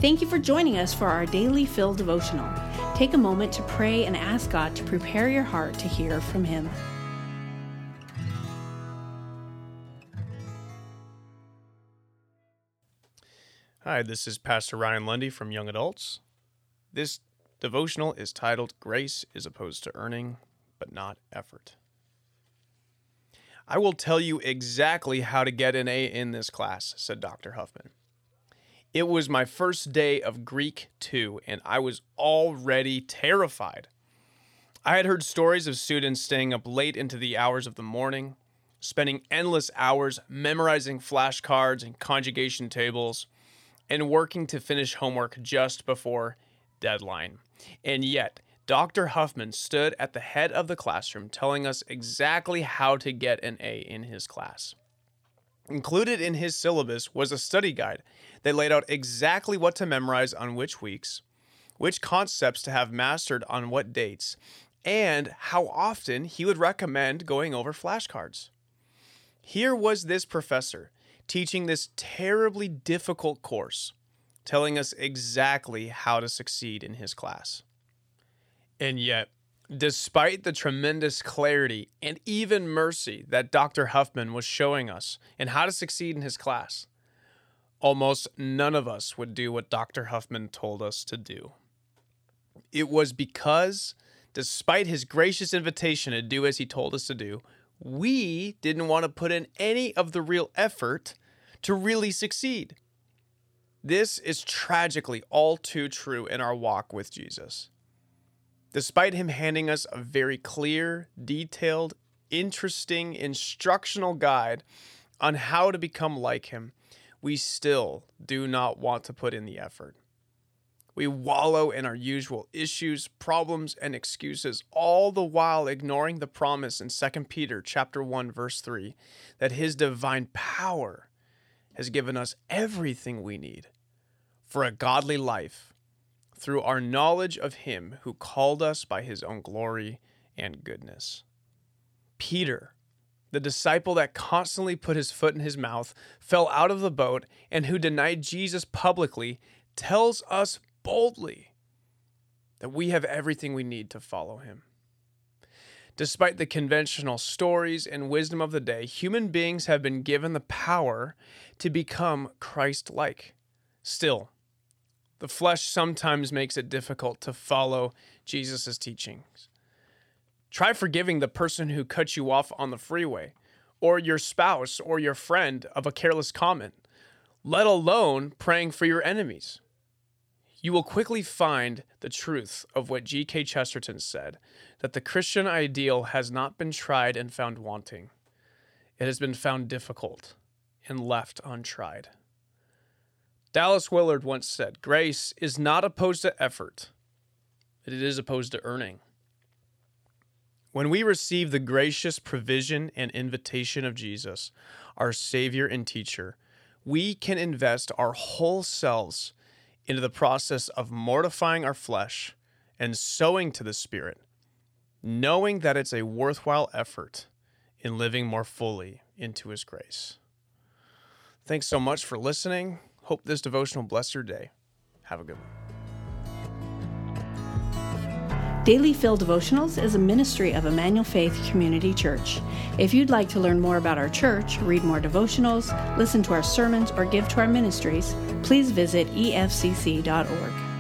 Thank you for joining us for our Daily Fill devotional. Take a moment to pray and ask God to prepare your heart to hear from Him. Hi, this is Pastor Ryan Lundy from Young Adults. This devotional is titled, Grace is Opposed to Earning, but Not Effort. I will tell you exactly how to get an A in this class, said Dr. Huffman. It was my first day of Greek 2, and I was already terrified. I had heard stories of students staying up late into the hours of the morning, spending endless hours memorizing flashcards and conjugation tables, and working to finish homework just before deadline. And yet, Dr. Huffman stood at the head of the classroom telling us exactly how to get an A in his class. Included in his syllabus was a study guide that laid out exactly what to memorize on which weeks, which concepts to have mastered on what dates, and how often he would recommend going over flashcards. Here was this professor teaching this terribly difficult course, telling us exactly how to succeed in his class. And yet, despite the tremendous clarity and even mercy that Dr. Huffman was showing us in how to succeed in his class, almost none of us would do what Dr. Huffman told us to do. It was because, despite his gracious invitation to do as he told us to do, we didn't want to put in any of the real effort to really succeed. This is tragically all too true in our walk with Jesus. Despite him handing us a very clear, detailed, interesting, instructional guide on how to become like him, we still do not want to put in the effort. We wallow in our usual issues, problems, and excuses, all the while ignoring the promise in 2 Peter chapter 1, verse 3, that his divine power has given us everything we need for a godly life, through our knowledge of him who called us by his own glory and goodness. Peter, the disciple that constantly put his foot in his mouth, fell out of the boat, and who denied Jesus publicly, tells us boldly that we have everything we need to follow him. Despite the conventional stories and wisdom of the day, human beings have been given the power to become Christ-like. Still, the flesh sometimes makes it difficult to follow Jesus' teachings. Try forgiving the person who cut you off on the freeway, or your spouse or your friend of a careless comment, let alone praying for your enemies. You will quickly find the truth of what G.K. Chesterton said, that the Christian ideal has not been tried and found wanting. It has been found difficult and left untried. Dallas Willard once said, grace is not opposed to effort, but it is opposed to earning. When we receive the gracious provision and invitation of Jesus, our Savior and Teacher, we can invest our whole selves into the process of mortifying our flesh and sowing to the Spirit, knowing that it's a worthwhile effort in living more fully into His grace. Thanks so much for listening. Hope this devotional bless your day. Have a good one. Daily Fill Devotionals is a ministry of Emmanuel Faith Community Church. If you'd like to learn more about our church, read more devotionals, listen to our sermons, or give to our ministries, please visit efcc.org.